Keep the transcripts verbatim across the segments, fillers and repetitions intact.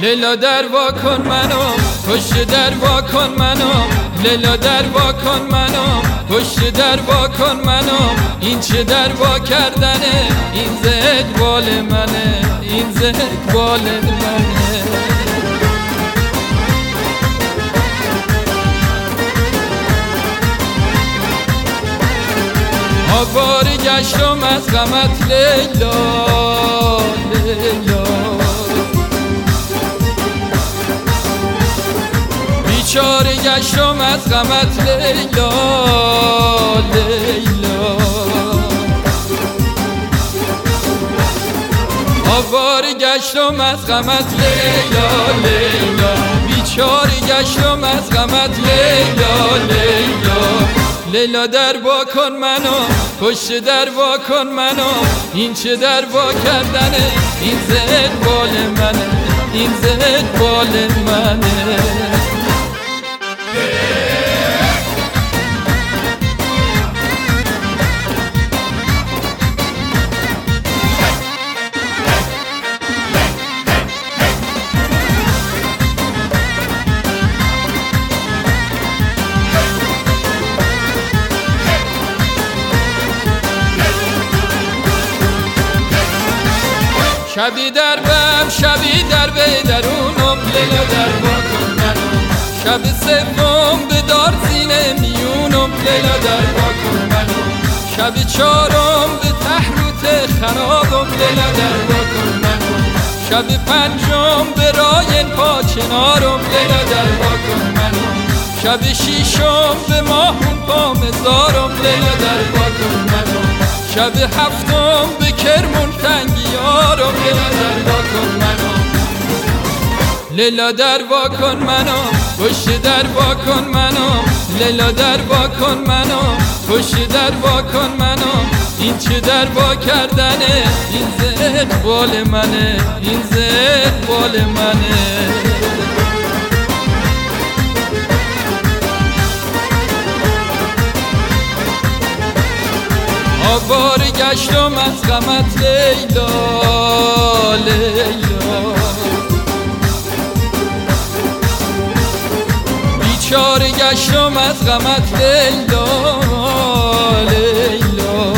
لیلا در وا کن منو، پشت در وا کن منو، لیلا در وا کن منو، پشت در وا کن منو. این چه در وا کردنه، این ز اقبال منه، این ز اقبال منه. آواره گشتم از غمت لیلا، لیلا بیچاره گشتم از غمت لیلا، لیلا آواره گشتم از غمت لیلا، لیلا بیچاره گشتم از غمت لیلا، لیلا لیلا در وا کن منو، پشت در وا کن منو. این چه در وا کردنه، این ز اقبال منه، این ز اقبال منه. شبی در بم، شبی در به درونم، لیلا در وا کن منو. شب سوم به دار سینه میونم، لیلا در وا کن منو. شب چهارم به تحروت خرابم، لیلا در وا کن منو. شب پنجم به رای پا کنارم، لیلا در وا کن منو. شب ششم به ماهون پا مزارم، لیلا در وا کن منو. شب هفتم به کرمون تنگیارم، لیلا در وا کن منو. لیلا در وا کن منو، پشت در وا کن منو، لیلا در وا کن منو، پشت در وا کن منو. این چه در وا کردنه، این ز اقبال منه، این ز اقبال منه. آواره گشتم از غمت لیلا، لیلا بیچاره گشتم از غمت لیلا، لیلا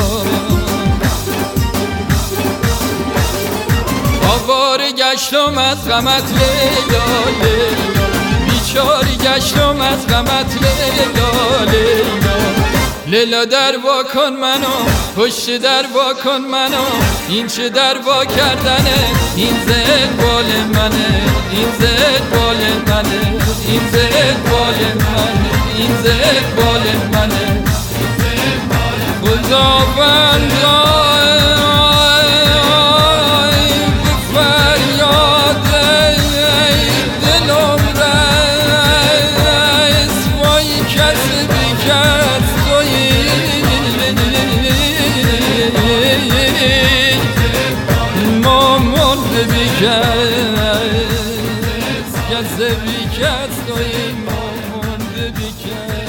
آواره گشتم از غمت لیلا، لیلا بیچاره گشتم از غمت لیلا، لیلا لیلا در وا کن منو، پشت در وا کن منو. این چه در وا کردنه، این ز اقبال منه، این ز اقبال منه، این ز اقبال منه، این ز اقبال منه. خداوند به فریاد دلم رس، وای کسی بی کس مامان بی کس، کس بی کس، مامان بی کس.